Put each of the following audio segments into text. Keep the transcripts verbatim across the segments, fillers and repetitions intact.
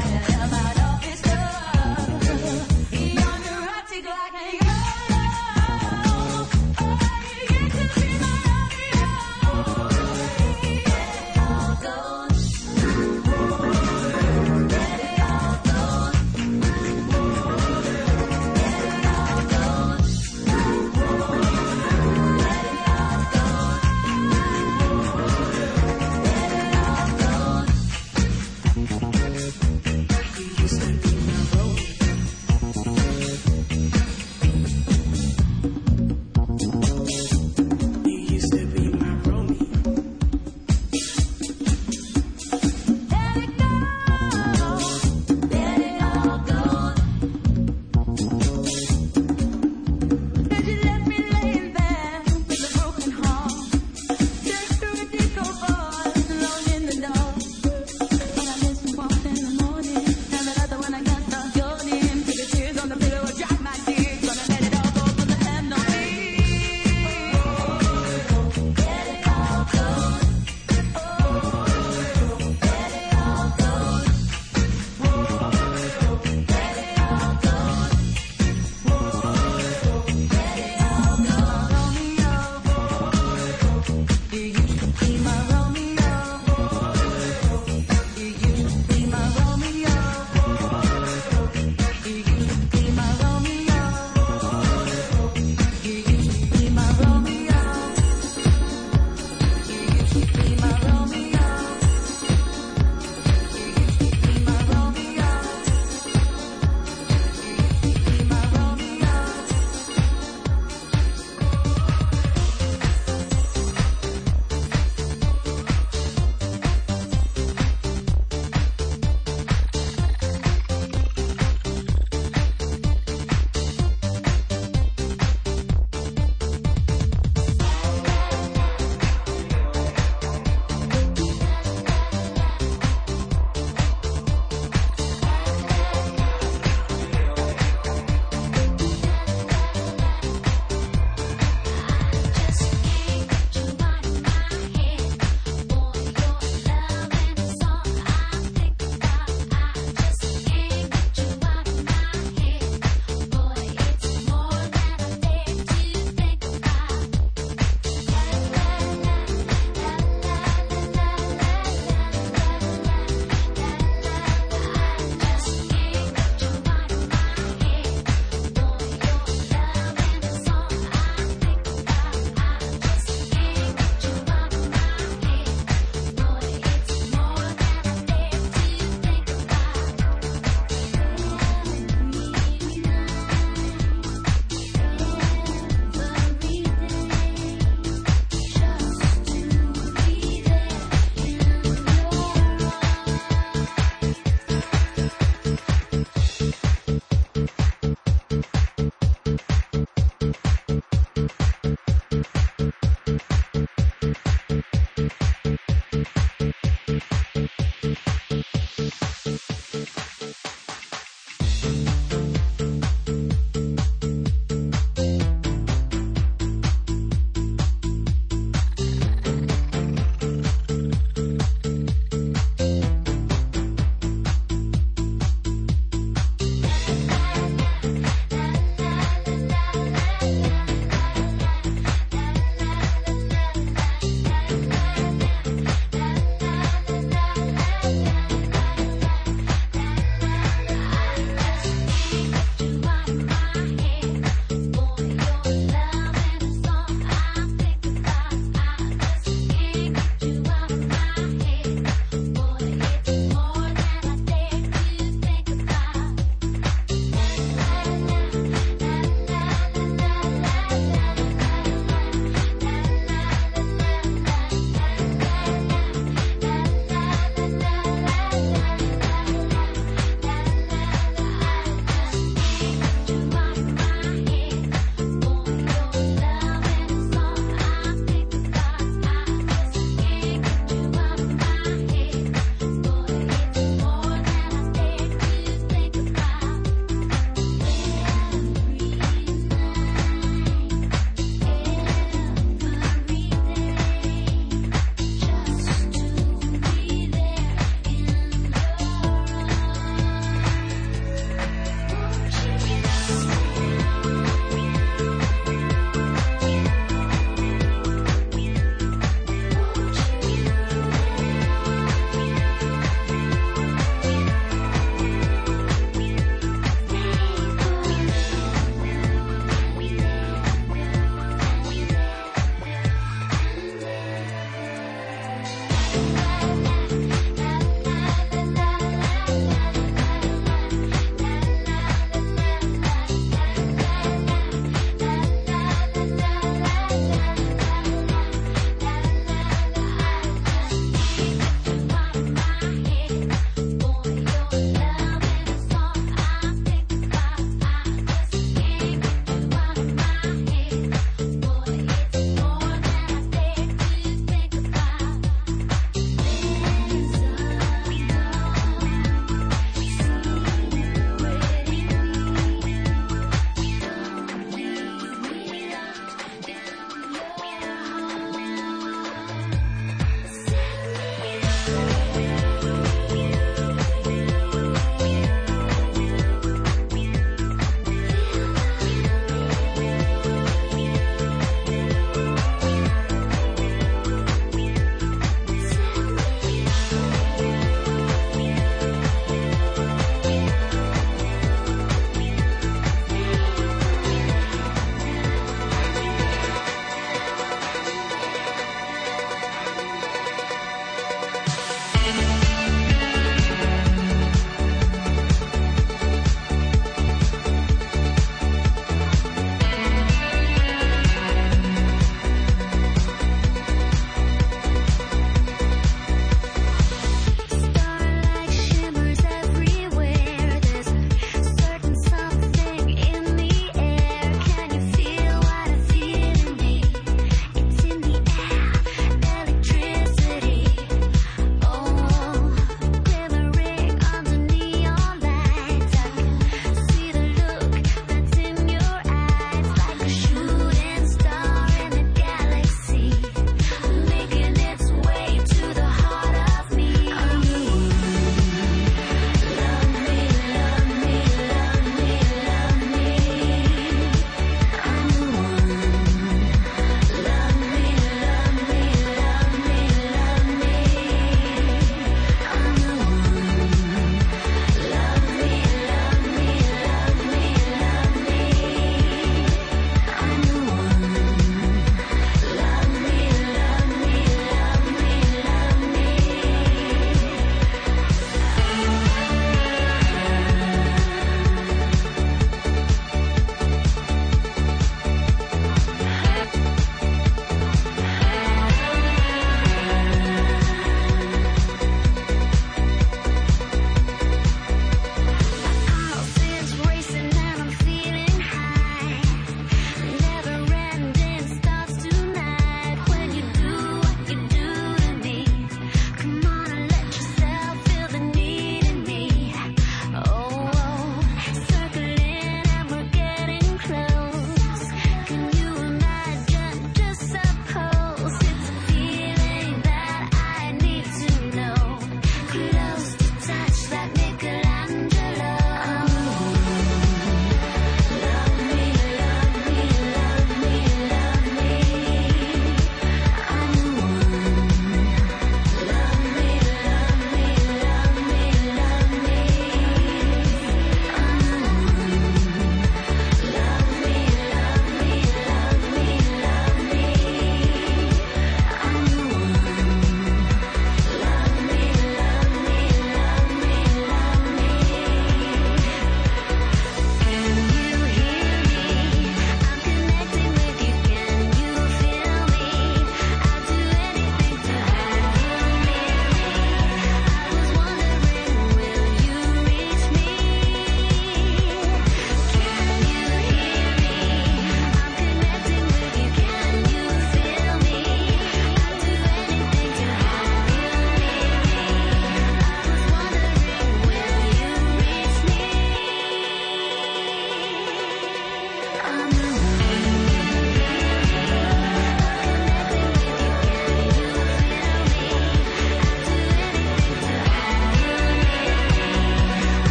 used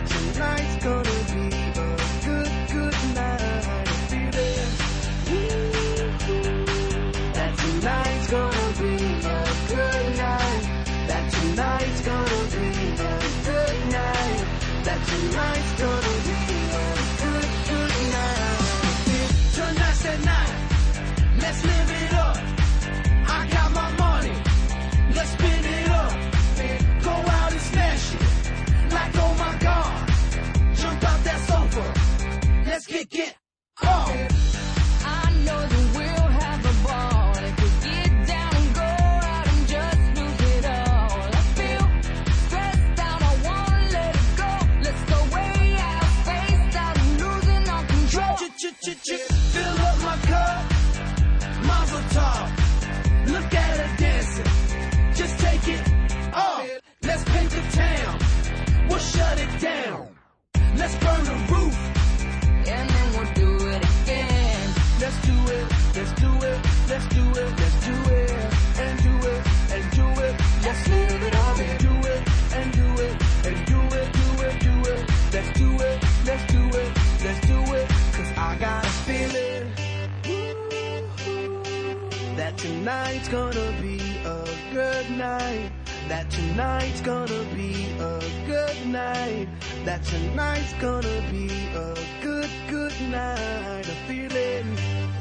that tonight's gonna be a good, good night. I feel it. That tonight's gonna be a good night. That tonight's gonna be a good night. That tonight's gonna be a good, good night. Tonight's the night. Let's live it up. I got my money. Let's spin it up. Go out and smash it. Like, oh my God. Jump out that sofa. Let's kick it off. I know that we'll have a ball if we get down and go out and just lose it all. I feel stressed out, I wanna let it go. Let's go way out, spaced out and losing all control. Fill up my cup, Mazel tov. Look at her dancing, just take it off. Let's paint the town, we'll shut it down. Let's burn the roof, and then we'll do it again. let's do it, let's do it, let's do it, let's do it, and do it, and do it. Let's live it up and do it, and do it, and do it, do it, do it. Let's do it, let's do it, let's do it. Cause I got a feeling that tonight's gonna be a good night. That tonight's gonna be a good night. That tonight's gonna be a good, good night. A feeling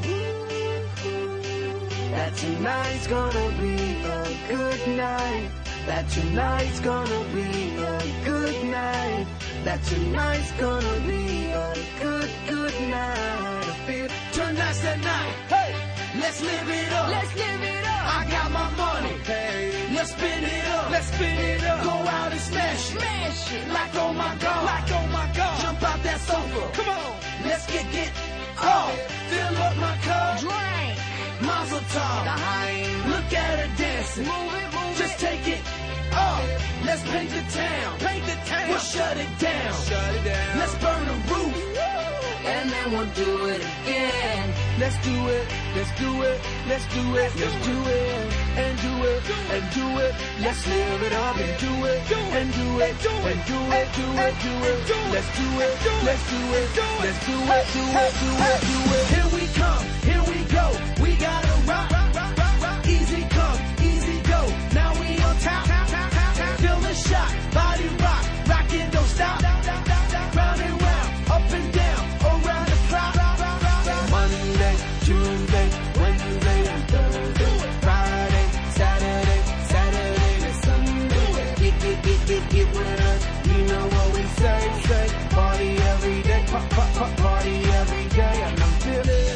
that tonight's gonna be a good night. That tonight's gonna be a good night. That tonight's gonna be a good, good night. I feel tonight's the night. Hey, let's live it up. Let's live it up. I got my money. Hey, let's spin it up. Let's spin it up. Go out and smash it. Smash it. Like oh my God. Like oh my God. Jump out that sofa. Come on. Let's get it off. Fill up my cup. Drink. Mazel tov. Daheim. Look at her dancing. Move it, move Just it. take it off. Let's paint the town. Paint the town. We'll shut it down. Shut it down. Let's burn the roof. And then we'll do it again. Let's do it. Let's do it. Let's do it. Let's do it. And do it. And do it. Let's live it up and do it. And do it. And do it. Do it. Do it. Let's do it. Let's do it. Let's do it. Do it. Do it. Do it. Here we come. Here we go. We gotta rock. Easy come. Easy go. Now we on top. Feel the shot. Body rock. Rockin', don't stop. Round and round. Up and down. Around the clock. Monday, Tuesday, Wednesday, and Thursday. Friday, Saturday, Saturday to Sunday. Get, get, get, get, get with us. You know what we say, say. Party every day. Pop, pop, pop, party every day. And I'm feeling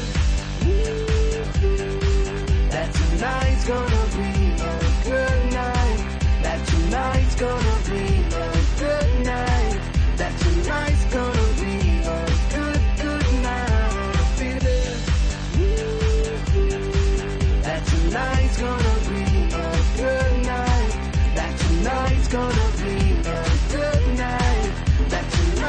that tonight's gonna be a good night. That tonight's gonna be a good night. That tonight's gonna be a good, good night. I feel it. That tonight's gonna be a good night. That tonight's gonna be a good night. That tonight's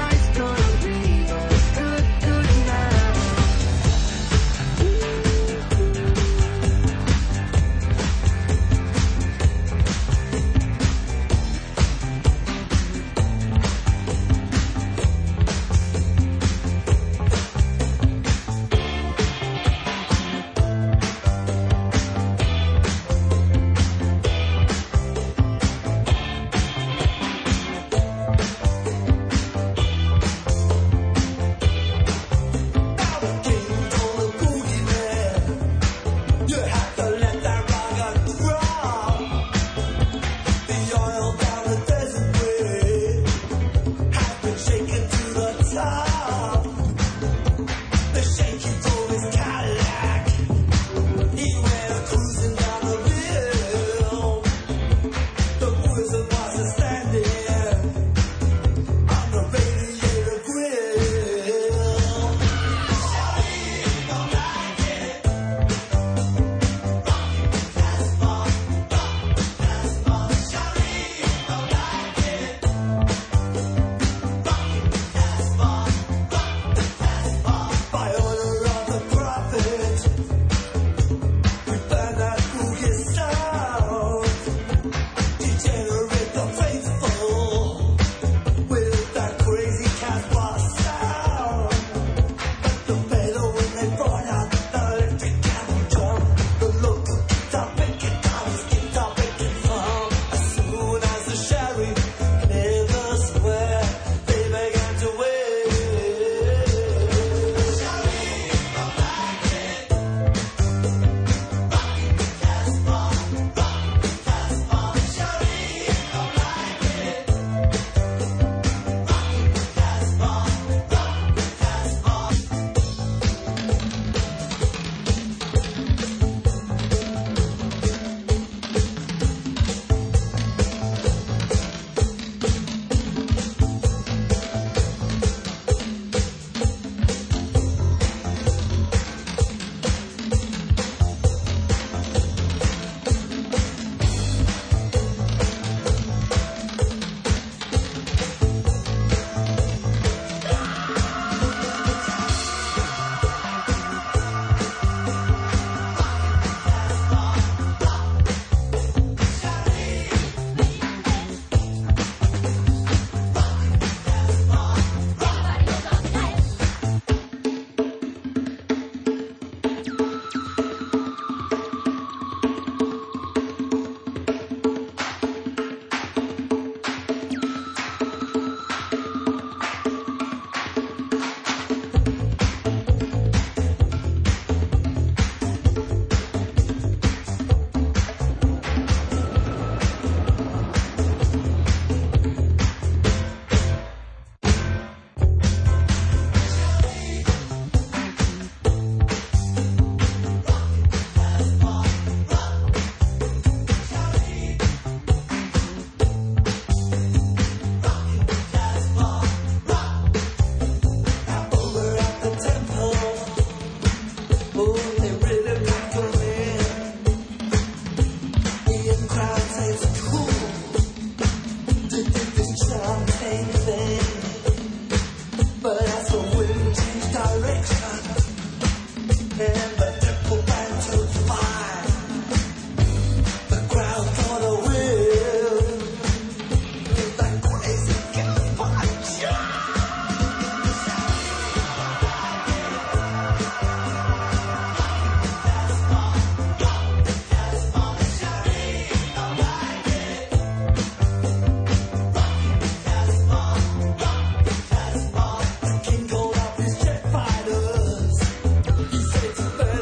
King Gold up his jet fighters. He said it's a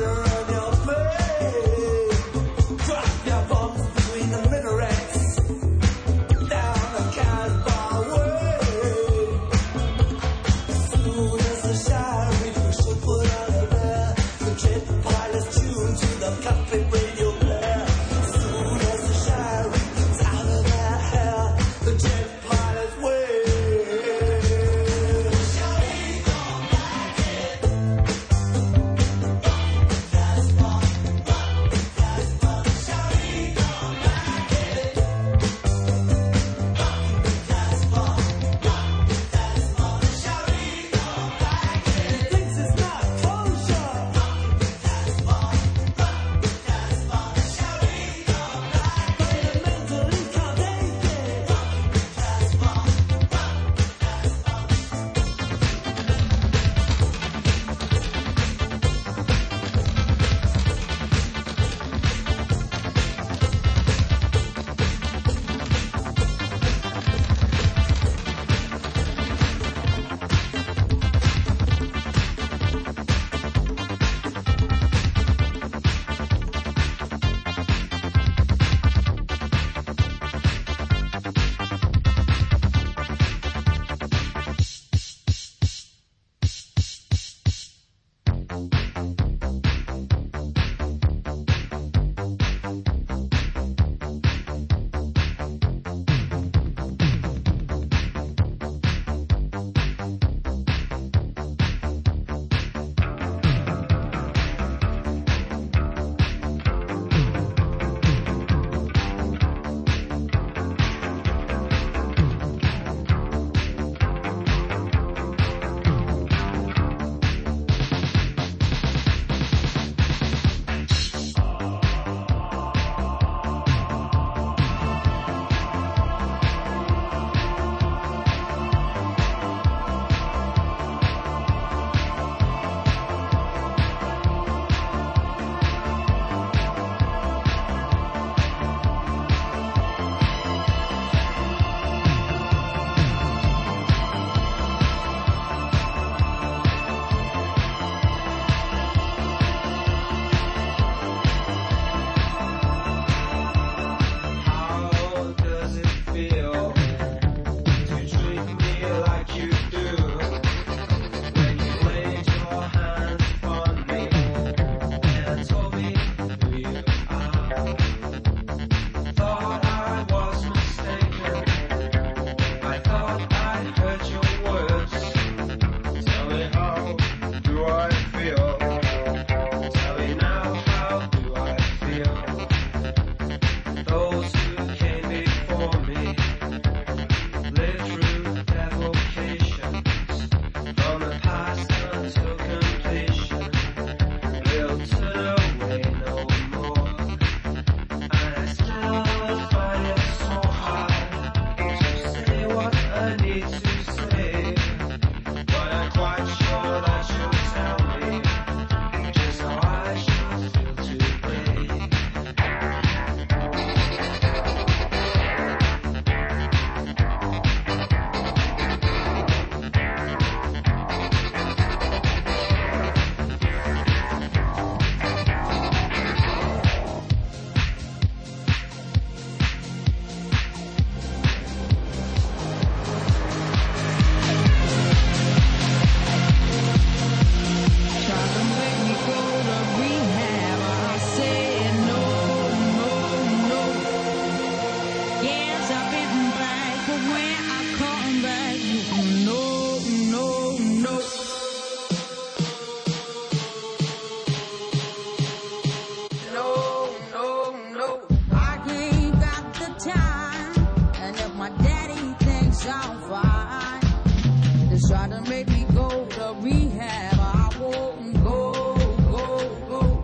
sound fine. They try to make me go to rehab. I won't go, go, go.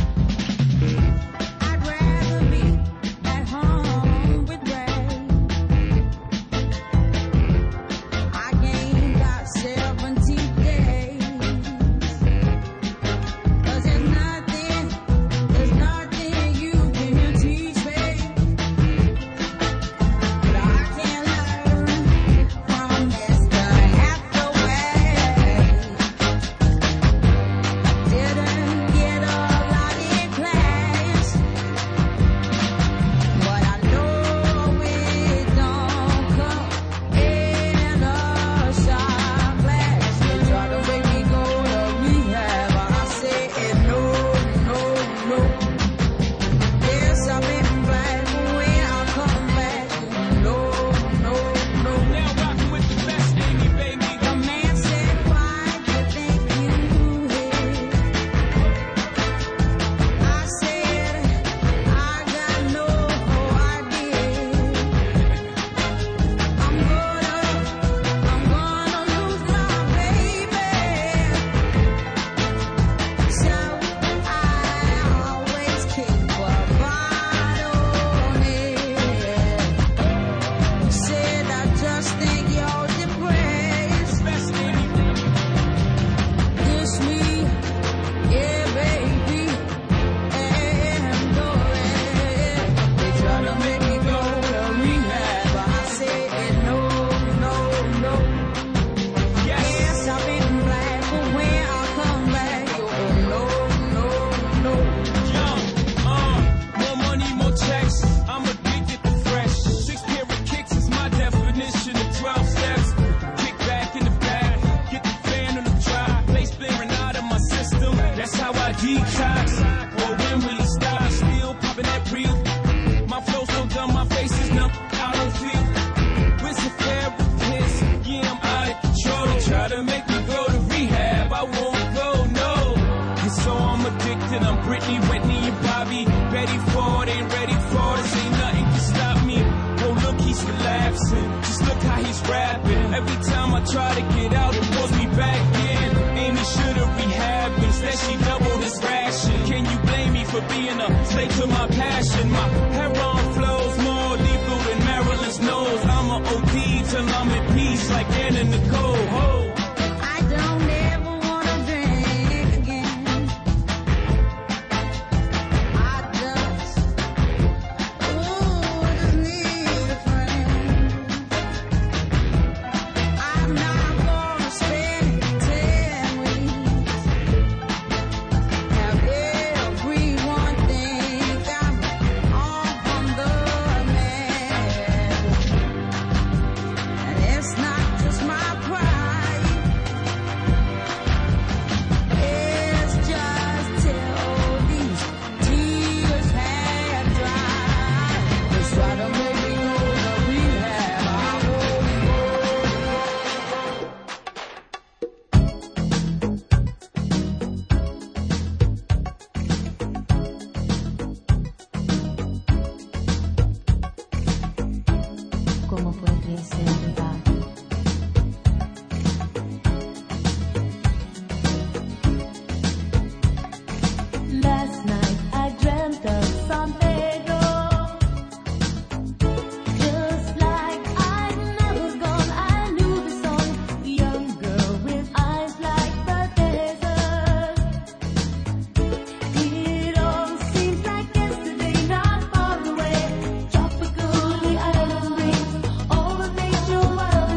I'd rather be at home with Ray. I gained out seventy days. 'Cause there's nothing, there's nothing you can teach me that I can learn from Mister Hathaway. Didn't get a lot in class, but I know it don't come in a shot glass. They try to make me go to rehab, I said no, no, no. Yes, I've been black, but when I come back, no, no, no. Now rocking with the best, Amy, baby. The man said, why do you think you hit? I said, I got no idea. I'm gonna, I'm gonna lose my baby. So I always keep a bottle on it. Said I just think you're depressed. Best, Amy. Dish me, yeah, baby, and go ahead. They try to make me go to rehab, but I said no, no, no. Yes, I've been black, but when I come back, you're no, no, no. Young, uh, more money, more checks. I'm addicted to fresh. Six pair of kicks is my definition of twelve steps. Kick back in the back, get the fan on the drive. Face blaring out of my system. That's how I detox. Or when will it stop? Still popping that real. My flow so dumb, my face is numb. I don't feel. Where's the therapist? Yeah, I'm out of control. They try to make me go to rehab. I won't go, no. And so I'm addicted. I'm Britney, Whitney, and Bobby. Betty Ford ain't ready for this. Ain't nothing can stop me. Oh, look, he's relapsing. Just look how he's rapping. Every time I try to get out, it pulls me back in. Amy should've rehabbed. Instead, she doubled his ration. Can you blame me for being a slave to my passion? My heroin flows more lethal than Marilyn's nose. I'm a O D till I'm in peace like Anna Nicole. Ho. I don't ever wanna drink again. I just, ooh, just need a friend. I'm not gonna spend ten weeks. Have everyone think I'm on from the man. And it's not just my pride. It's just till these tears have dried. Just try to make me go to rehab. I won't go. ¿Cómo podría ser verdad? Last night I dreamt of San Pedro, just like I'd never gone. I knew the song, young girl with eyes like the desert. It all seems like yesterday, not far away. Tropical, the island breeze, all the nature wild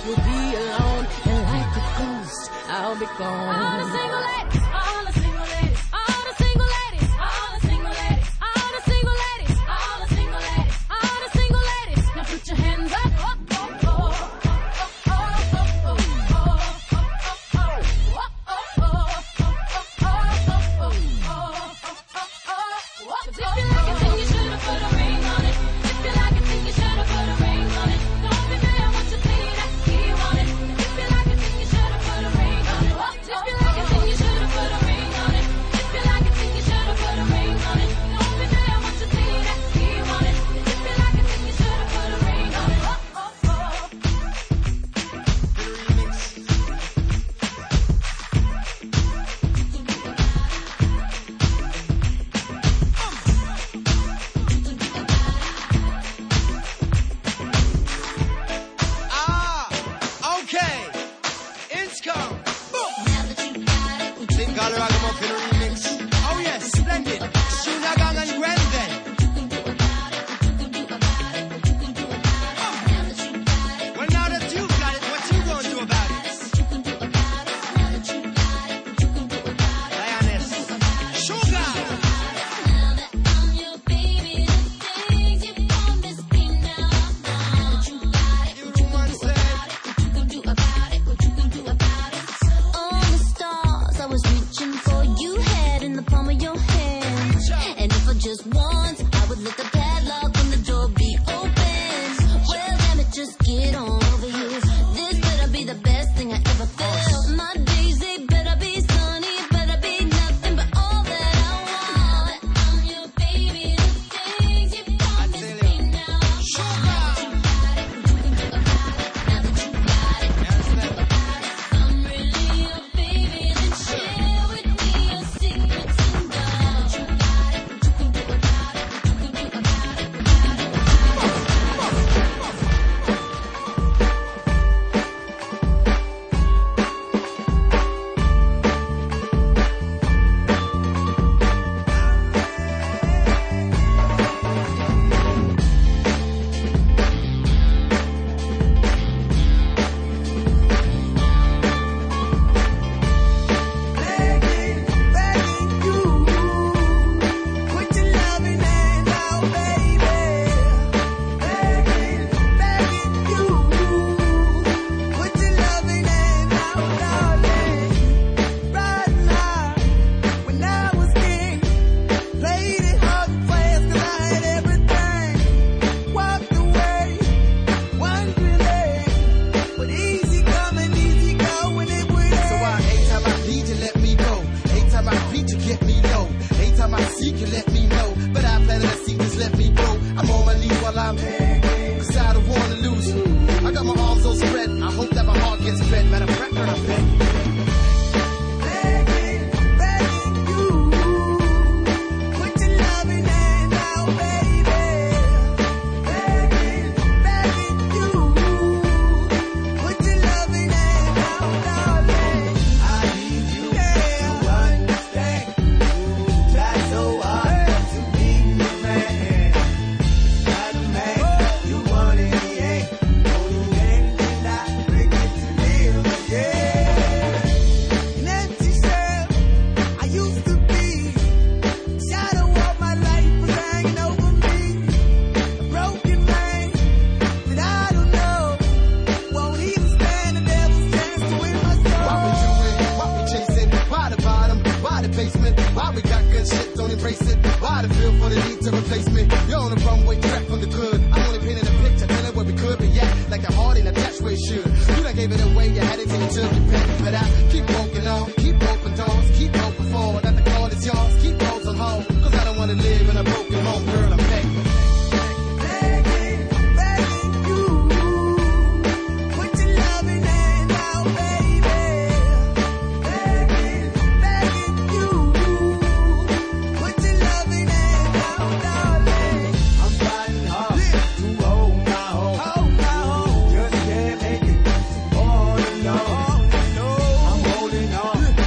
will be alone, and like a ghost, I'll be gone. All the single ladies, all the single ladies, all the single ladies, all the single ladies, all the single ladies, all the single ladies, all the single ladies. Now put your hands up.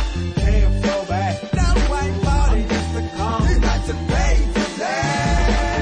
Today.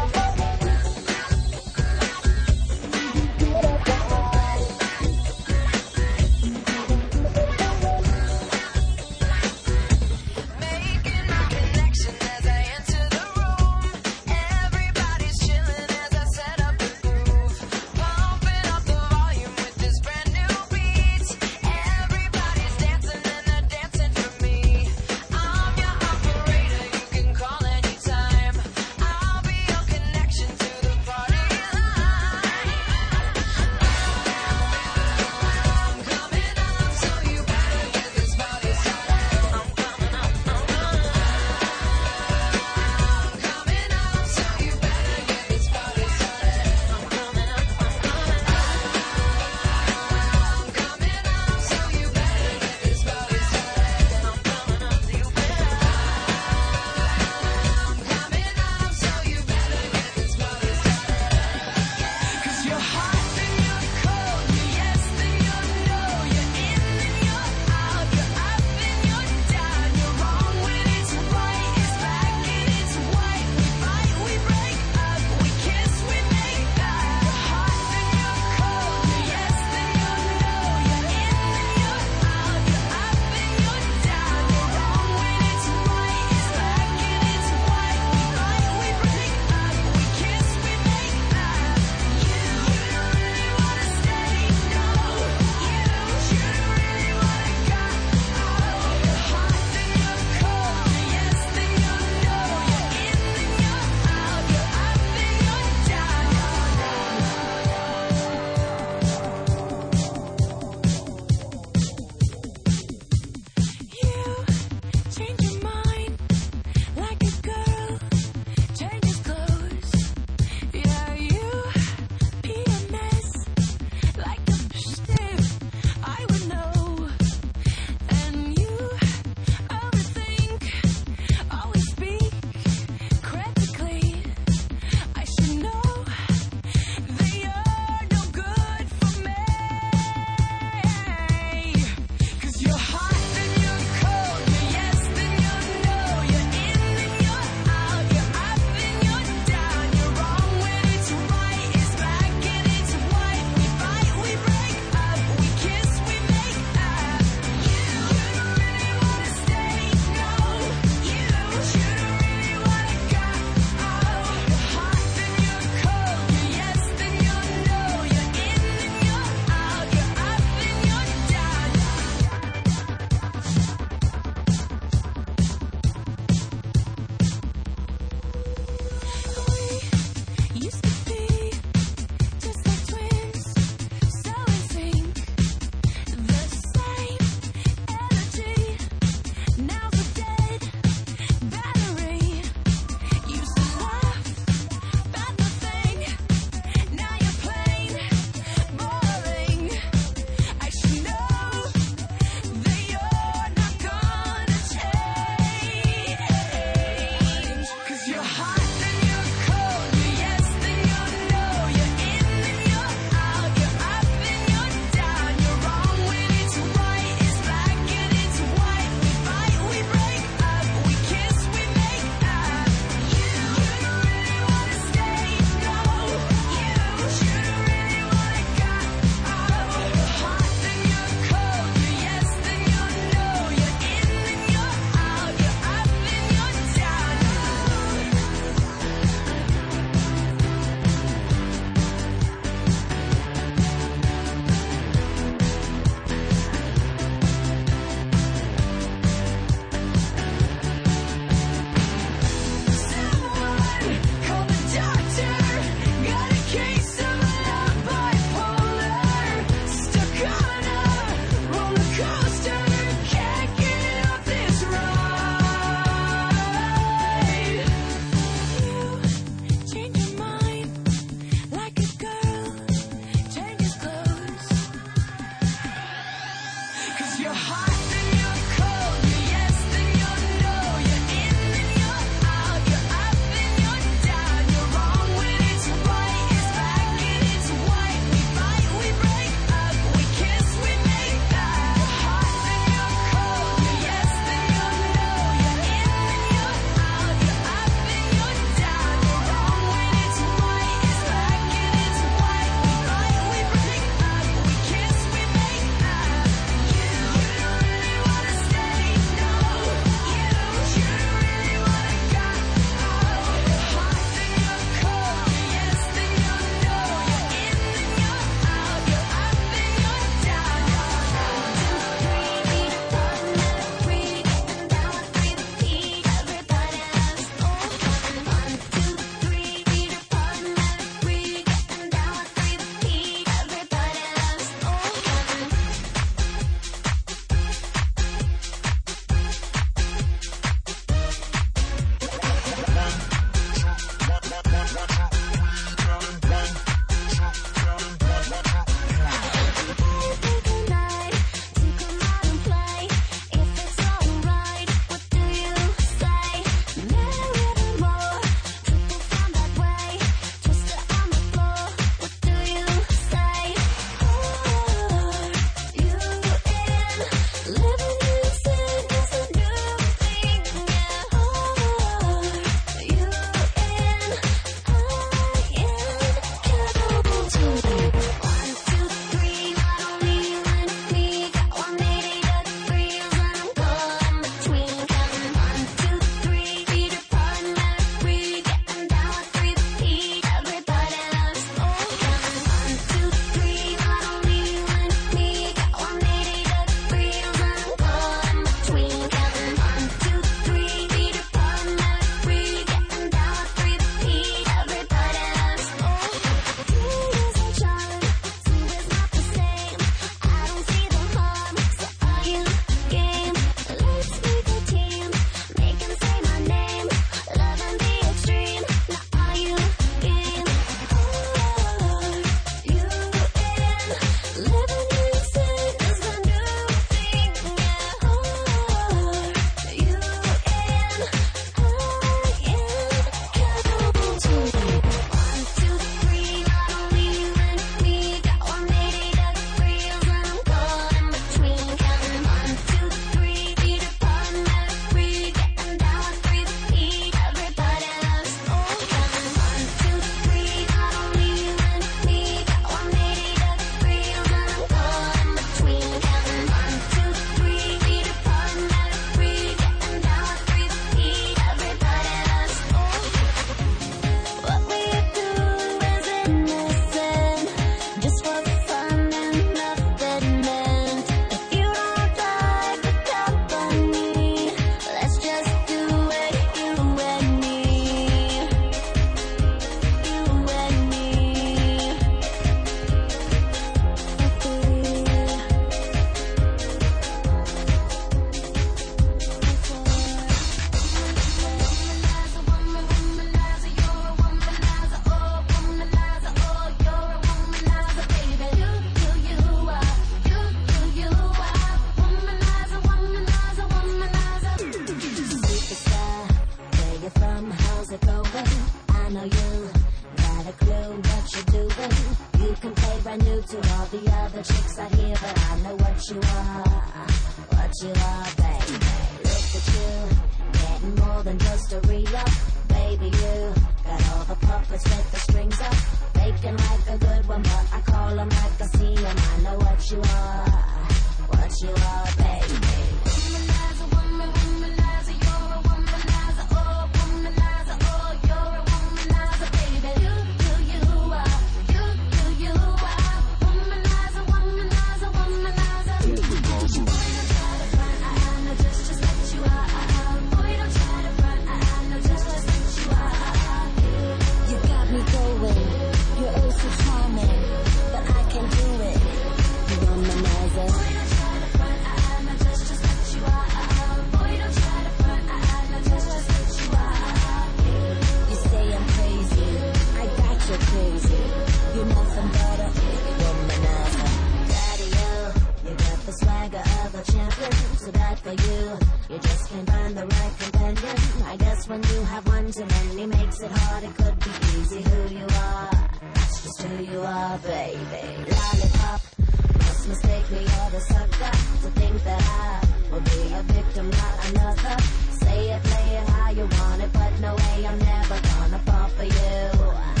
got a clue what you're doing. You can play brand new to all the other chicks out here, but I know what you are, what you are, baby. Look at you, getting more than just a re-up. Baby, you got all the puppets with the strings up, making like a good one, but I call them like I see them. I know what you are, what you are, baby. Womanizer, woman, womanizer, you're a womanizer, oh, womanizer, oh, you're a womanizer, baby. You, you, you are, you, you, you are, womanizer, womanizer, womanizer. Boy, don't try to front, I, I know just, just what you are. Boy, don't try to front, I, I know just, just what you are. You got me going, you're oh so charming, but I can do it, you womanizer. Boy, don't try to front, I, I know just, just what you are. Boy, don't try to front, I, I know just, just what you are. You say I'm crazy, I got you crazy, you're nothing but a womanizer. Daddy, you, you got the swagger of a champion, so bad for you, you just can't find the right companion. I guess when you have one too many makes it hard, it could be easy who you are, that's just who you are, baby. Lollipop, must mistake me or the sucker to think that I will be a victim, not another. Say it, play it how you want it, but no way I'm never gonna fall for you.